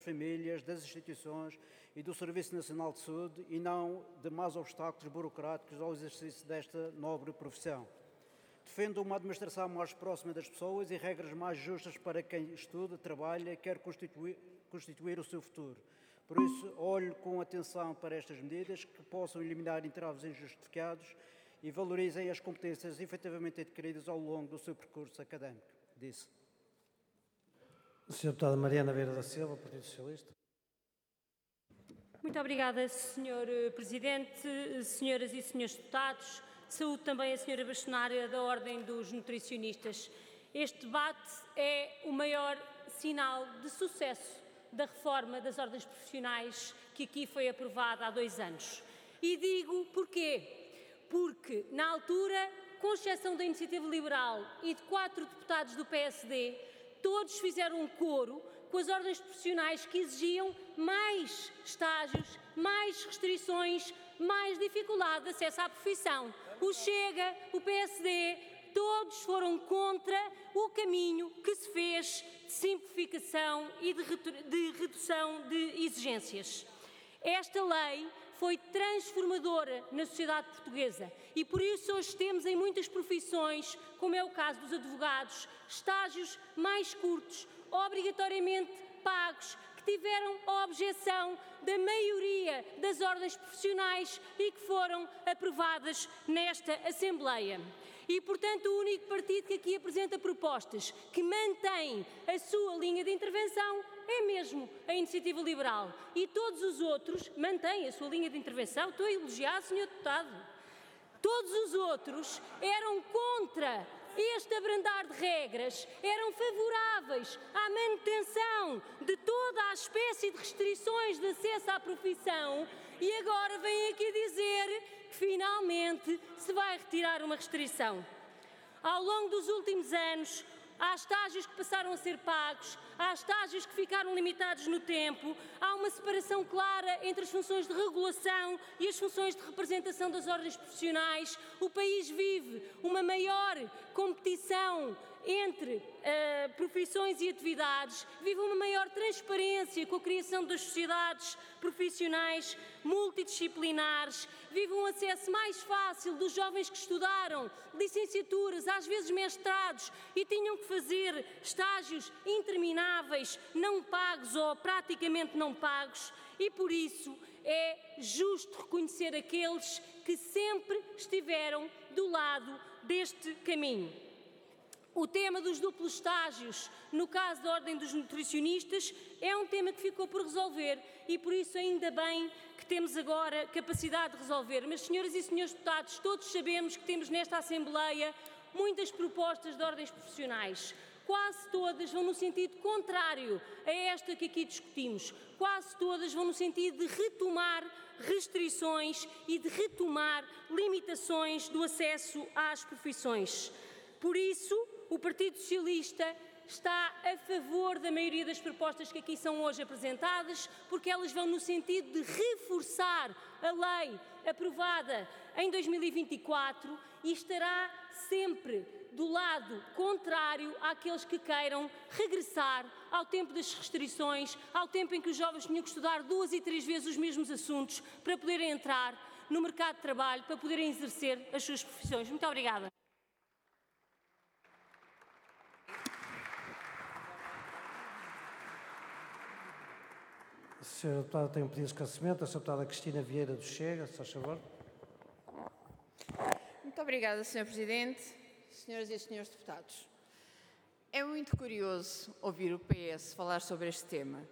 famílias, das instituições e do Serviço Nacional de Saúde e não de mais obstáculos burocráticos ao exercício desta nobre profissão. Defendo uma administração mais próxima das pessoas e regras mais justas para quem estuda, trabalha e quer constituir o seu futuro. Por isso, olho com atenção para estas medidas que possam eliminar entraves injustificados e valorizem as competências efetivamente adquiridas ao longo do seu percurso académico. Disse. Sra. Deputada Mariana Vieira da Silva, Partido Socialista. Muito obrigada, Sr. Presidente, senhoras e senhores deputados. Saúdo também a Sra. Bastonária da Ordem dos Nutricionistas. Este debate é o maior sinal de sucesso da reforma das ordens profissionais que aqui foi aprovada há 2 anos. E digo porquê? Porque, na altura, com exceção da Iniciativa Liberal e de 4 deputados do PSD, todos fizeram um coro com as ordens profissionais que exigiam mais estágios, mais restrições, mais dificuldade de acesso à profissão. O Chega, o PSD, todos foram contra o caminho que se fez de simplificação e de redução de exigências. Esta lei foi transformadora na sociedade portuguesa e por isso hoje temos em muitas profissões, como é o caso dos advogados, estágios mais curtos, obrigatoriamente pagos, que tiveram a objeção da maioria das ordens profissionais e que foram aprovadas nesta Assembleia. E, portanto, o único partido que aqui apresenta propostas que mantém a sua linha de intervenção é mesmo a Iniciativa Liberal. E todos os outros mantêm a sua linha de intervenção. Estou a elogiar, Sr. Deputado. Todos os outros eram contra este abrandar de regras, eram favoráveis à manutenção de toda a espécie de restrições de acesso à profissão e agora vêm aqui dizer que finalmente se vai retirar uma restrição. Ao longo dos últimos anos, há estágios que passaram a ser pagos, há estágios que ficaram limitados no tempo, há uma separação clara entre as funções de regulação e as funções de representação das ordens profissionais. O país vive uma maior competição entre profissões e atividades, vive uma maior transparência com a criação das sociedades profissionais multidisciplinares, vive um acesso mais fácil dos jovens que estudaram licenciaturas, às vezes mestrados, e tinham que fazer estágios intermináveis, não pagos ou praticamente não pagos, e por isso é justo reconhecer aqueles que sempre estiveram do lado deste caminho. O tema dos duplos estágios, no caso da Ordem dos Nutricionistas, é um tema que ficou por resolver e, por isso, ainda bem que temos agora capacidade de resolver. Mas, senhoras e senhores deputados, todos sabemos que temos nesta Assembleia muitas propostas de ordens profissionais. Quase todas vão no sentido contrário a esta que aqui discutimos. Quase todas vão no sentido de retomar restrições e de retomar limitações do acesso às profissões. Por isso, o Partido Socialista está a favor da maioria das propostas que aqui são hoje apresentadas, porque elas vão no sentido de reforçar a lei aprovada em 2024 e estará sempre do lado contrário àqueles que queiram regressar ao tempo das restrições, ao tempo em que os jovens tinham que estudar 2 e 3 vezes os mesmos assuntos para poderem entrar no mercado de trabalho, para poderem exercer as suas profissões. Muito obrigada. A senhora deputada tem um pedido de esclarecimento. A senhora deputada Cristina Vieira do Chega, se faz favor. Muito obrigada, Sr. Presidente, senhoras e senhores deputados. É muito curioso ouvir o PS falar sobre este tema.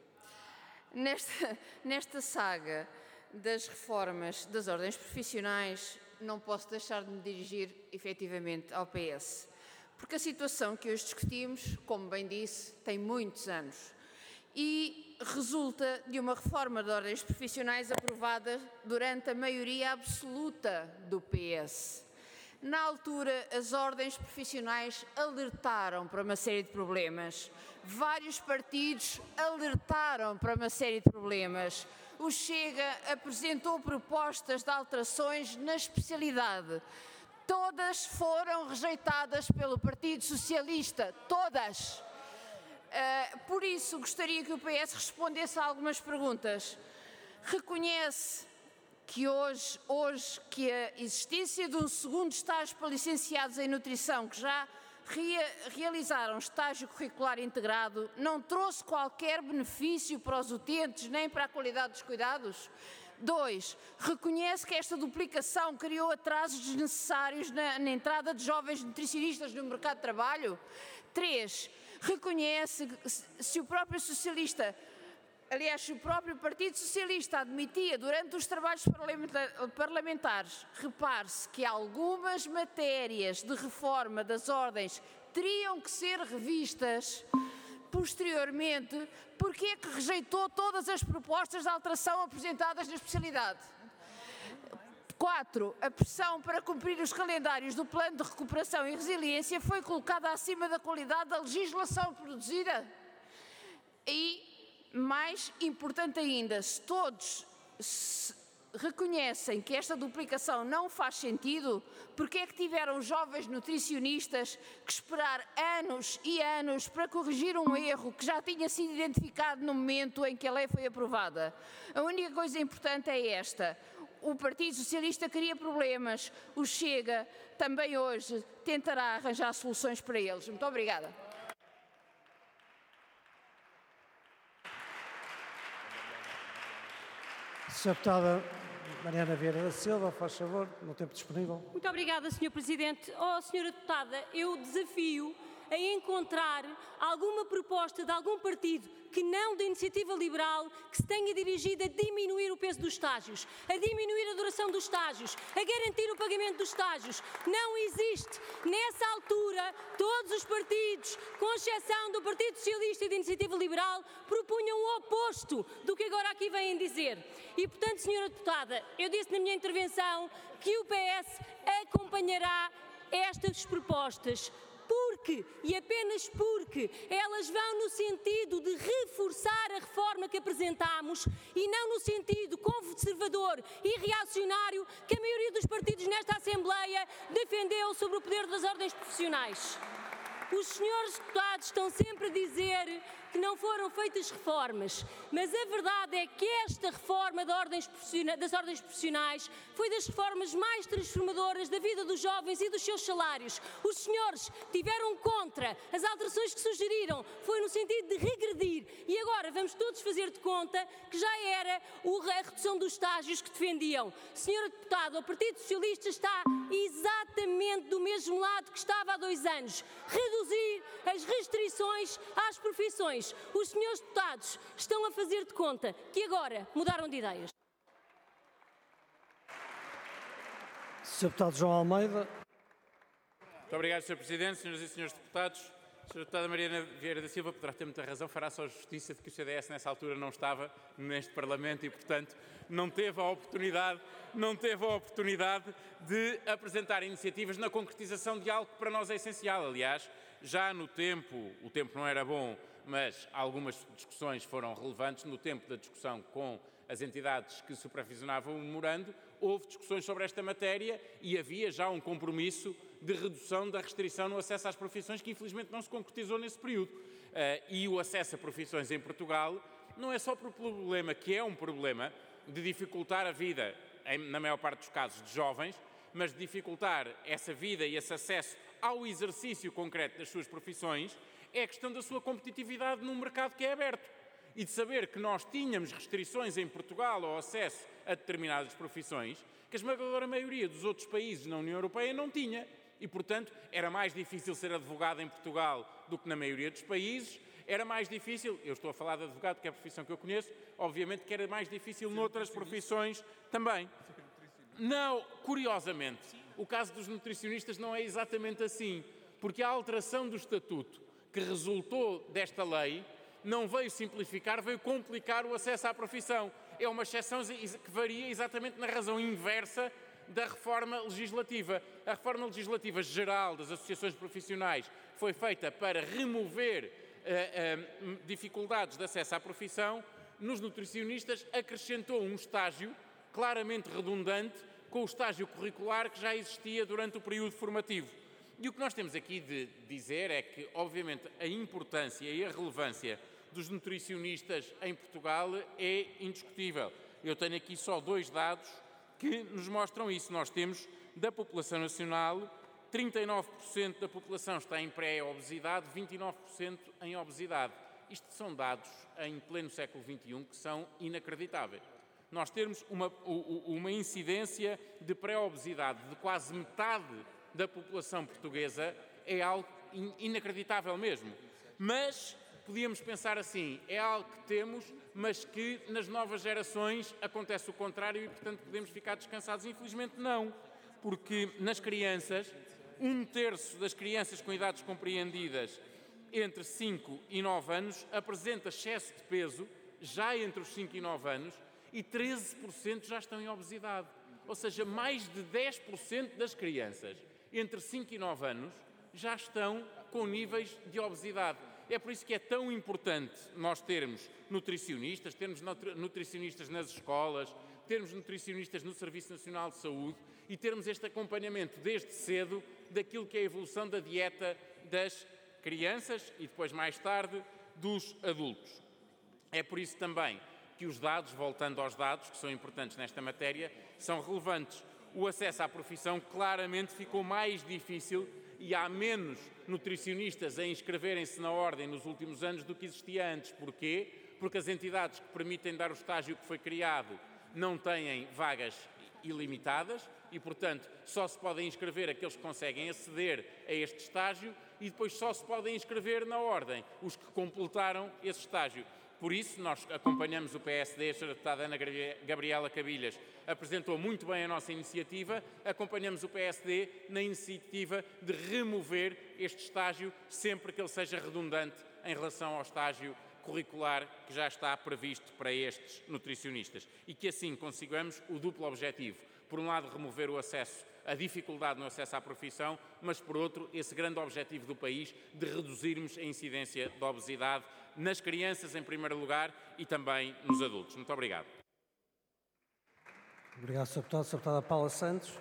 Nesta saga das reformas das ordens profissionais, não posso deixar de me dirigir efetivamente ao PS, porque a situação que hoje discutimos, como bem disse, tem muitos anos e resulta de uma reforma de ordens profissionais aprovada durante a maioria absoluta do PS. Na altura, as ordens profissionais alertaram para uma série de problemas. Vários partidos alertaram para uma série de problemas. O Chega apresentou propostas de alterações na especialidade. Todas foram rejeitadas pelo Partido Socialista. Todas. Por isso, gostaria que o PS respondesse a algumas perguntas. Reconhece que hoje que a existência de um segundo estágio para licenciados em nutrição, que já realizaram estágio curricular integrado, não trouxe qualquer benefício para os utentes nem para a qualidade dos cuidados? 2. Reconhece que esta duplicação criou atrasos desnecessários na entrada de jovens nutricionistas no mercado de trabalho? 3. Reconhece se o próprio socialista, aliás, se o próprio Partido Socialista admitia durante os trabalhos parlamentares, repare-se que algumas matérias de reforma das ordens teriam que ser revistas posteriormente, porque é que rejeitou todas as propostas de alteração apresentadas na especialidade? 4. A pressão para cumprir os calendários do Plano de Recuperação e Resiliência foi colocada acima da qualidade da legislação produzida? E, mais importante ainda, se todos reconhecem que esta duplicação não faz sentido, porque é que tiveram jovens nutricionistas que esperar anos e anos para corrigir um erro que já tinha sido identificado no momento em que a lei foi aprovada? A única coisa importante é esta: o Partido Socialista cria problemas, o Chega também hoje tentará arranjar soluções para eles. Muito obrigada. Sra. Deputada Mariana Vieira da Silva, faz favor, no tempo disponível. Muito obrigada, Sr. Presidente. Sra. Deputada, eu desafio a encontrar alguma proposta de algum partido que não da Iniciativa Liberal que se tenha dirigido a diminuir o peso dos estágios, a diminuir a duração dos estágios, a garantir o pagamento dos estágios. Não existe. Nessa altura, todos os partidos, com exceção do Partido Socialista e da Iniciativa Liberal, propunham o oposto do que agora aqui vêm dizer. E, portanto, Sra. Deputada, eu disse na minha intervenção que o PS acompanhará estas propostas, porque, e apenas porque, elas vão no sentido de reforçar a reforma que apresentámos e não no sentido conservador e reacionário que a maioria dos partidos nesta Assembleia defendeu sobre o poder das ordens profissionais. Os senhores deputados estão sempre a dizer que não foram feitas reformas, mas a verdade é que esta reforma das ordens profissionais foi das reformas mais transformadoras da vida dos jovens e dos seus salários. Os senhores tiveram contra as alterações que sugeriram, foi no sentido de regredir, e agora vamos todos fazer de conta que já era a redução dos estágios que defendiam. Senhora deputada, o Partido Socialista está exatamente do mesmo lado que estava há 2 anos. Reduzir as restrições às profissões. Os senhores deputados estão a fazer de conta que agora mudaram de ideias. Sr. Deputado João Almeida. Muito obrigado, Sr. Presidente, senhoras e senhores deputados. Sra. Deputada Mariana Vieira da Silva poderá ter muita razão, fará só justiça de que o CDS nessa altura não estava neste Parlamento e, portanto, não teve a oportunidade de apresentar iniciativas na concretização de algo que para nós é essencial. Aliás, já no tempo, o tempo não era bom, mas algumas discussões foram relevantes. No tempo da discussão com as entidades que supervisionavam o memorando, houve discussões sobre esta matéria e havia já um compromisso de redução da restrição no acesso às profissões que infelizmente não se concretizou nesse período. E o acesso a profissões em Portugal não é só por problema, que é um problema de dificultar a vida, na maior parte dos casos, de jovens, mas de dificultar essa vida e esse acesso ao exercício concreto das suas profissões, é a questão da sua competitividade num mercado que é aberto. E de saber que nós tínhamos restrições em Portugal ao acesso a determinadas profissões que a esmagadora maioria dos outros países na União Europeia não tinha. E, portanto, era mais difícil ser advogado em Portugal do que na maioria dos países. Era mais difícil, eu estou a falar de advogado, que é a profissão que eu conheço, obviamente que era mais difícil noutras profissões também. Não, curiosamente, o caso dos nutricionistas não é exatamente assim, porque a alteração do estatuto que resultou desta lei não veio simplificar, veio complicar o acesso à profissão. É uma exceção que varia exatamente na razão inversa da reforma legislativa. A reforma legislativa geral das associações profissionais foi feita para remover dificuldades de acesso à profissão. Nos nutricionistas acrescentou um estágio claramente redundante com o estágio curricular que já existia durante o período formativo. E o que nós temos aqui de dizer é que, obviamente, a importância e a relevância dos nutricionistas em Portugal é indiscutível. Eu tenho aqui só 2 dados que nos mostram isso. Nós temos, da população nacional, 39% da população está em pré-obesidade, 29% em obesidade. Isto são dados em pleno século XXI que são inacreditáveis. Nós termos uma incidência de pré-obesidade de quase metade da população portuguesa é algo inacreditável mesmo. Mas podíamos pensar assim, é algo que temos, mas que nas novas gerações acontece o contrário e, portanto, podemos ficar descansados. Infelizmente não, porque nas crianças, 1/3 das crianças com idades compreendidas entre 5 e 9 anos apresenta excesso de peso já entre os 5 e 9 anos e 13% já estão em obesidade. Ou seja, mais de 10% das crianças entre 5 e 9 anos já estão com níveis de obesidade. É por isso que é tão importante nós termos nutricionistas, termos nutricionistas nas escolas, termos nutricionistas no Serviço Nacional de Saúde e termos este acompanhamento desde cedo daquilo que é a evolução da dieta das crianças e depois, mais tarde, dos adultos. É por isso também que os dados, voltando aos dados, que são importantes nesta matéria, são relevantes. O acesso à profissão claramente ficou mais difícil e há menos nutricionistas a inscreverem-se na ordem nos últimos anos do que existia antes. Porquê? Porque as entidades que permitem dar o estágio que foi criado não têm vagas ilimitadas e, portanto, só se podem inscrever aqueles que conseguem aceder a este estágio e depois só se podem inscrever na ordem os que completaram esse estágio. Por isso, nós acompanhamos o PSD, a Sra. Deputada Ana Gabriela Cabilhas apresentou muito bem a nossa iniciativa, acompanhamos o PSD na iniciativa de remover este estágio sempre que ele seja redundante em relação ao estágio curricular que já está previsto para estes nutricionistas e que assim consigamos o duplo objetivo. Por um lado, remover o acesso, a dificuldade no acesso à profissão, mas por outro, esse grande objetivo do país de reduzirmos a incidência da obesidade nas crianças em primeiro lugar e também nos adultos. Muito obrigado. Obrigado, Sr. Deputado. Sra. Deputada Paula Santos.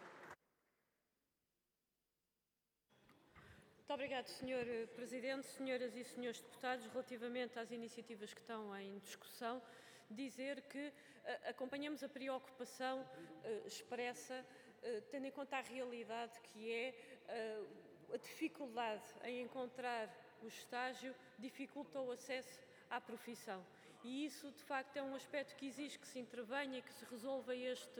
Muito obrigado, Sr. Presidente, senhoras e senhores deputados. Relativamente às iniciativas que estão em discussão, dizer que acompanhamos a preocupação expressa, tendo em conta a realidade que é a dificuldade em encontrar o estágio, dificulta o acesso à profissão. E isso, de facto, é um aspecto que exige que se intervenha e que se resolva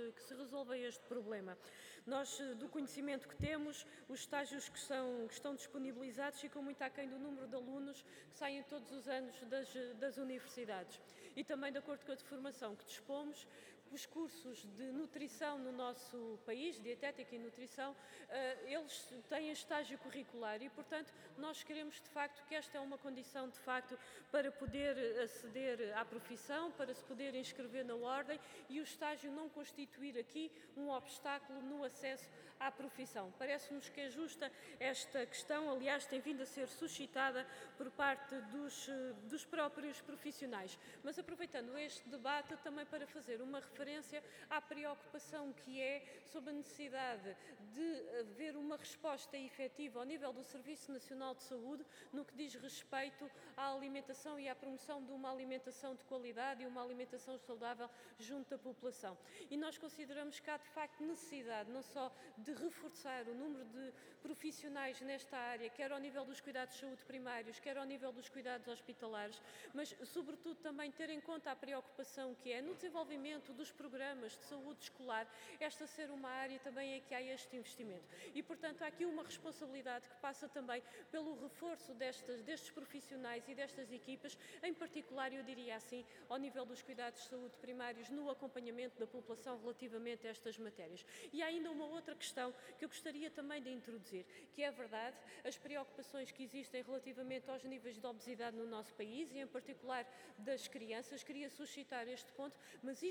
este problema. Nós, do conhecimento que temos, os estágios que estão disponibilizados ficam muito aquém do número de alunos que saem todos os anos das universidades. E também, de acordo com a formação que dispomos, os cursos de nutrição no nosso país, dietética e nutrição, eles têm estágio curricular e, portanto, nós queremos, de facto, que esta é uma condição, de facto, para poder aceder à profissão, para se poder inscrever na ordem e o estágio não constituir aqui um obstáculo no acesso à profissão. Parece-nos que é justa esta questão, aliás, tem vindo a ser suscitada por parte dos próprios profissionais. Mas, aproveitando este debate, também para fazer uma referência à preocupação que é sobre a necessidade de haver uma resposta efetiva ao nível do Serviço Nacional de Saúde no que diz respeito à alimentação e à promoção de uma alimentação de qualidade e uma alimentação saudável junto da população. E nós consideramos que há, de facto, necessidade não só de reforçar o número de profissionais nesta área, quer ao nível dos cuidados de saúde primários, quer ao nível dos cuidados hospitalares, mas, sobretudo, também ter em conta a preocupação que é no desenvolvimento dos programas de saúde escolar, esta ser uma área também em que há este investimento. E, portanto, há aqui uma responsabilidade que passa também pelo reforço destes profissionais e destas equipas, em particular, eu diria assim, ao nível dos cuidados de saúde primários, no acompanhamento da população relativamente a estas matérias. E há ainda uma outra questão que eu gostaria também de introduzir, que é verdade, as preocupações que existem relativamente aos níveis de obesidade no nosso país e, em particular, das crianças. Queria suscitar este ponto, mas isto também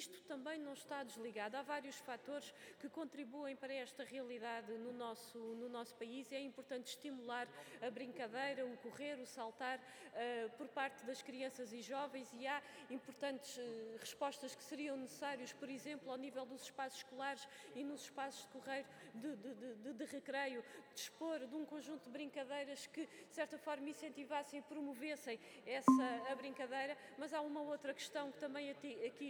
também não está desligado. Há vários fatores que contribuem para esta realidade no nosso país e é importante estimular a brincadeira, o correr, o saltar por parte das crianças e jovens, e há importantes respostas que seriam necessárias, por exemplo, ao nível dos espaços escolares e nos espaços de correio, de recreio, dispor de um conjunto de brincadeiras que, de certa forma, incentivassem e promovessem a brincadeira. Mas há uma outra questão que também aqui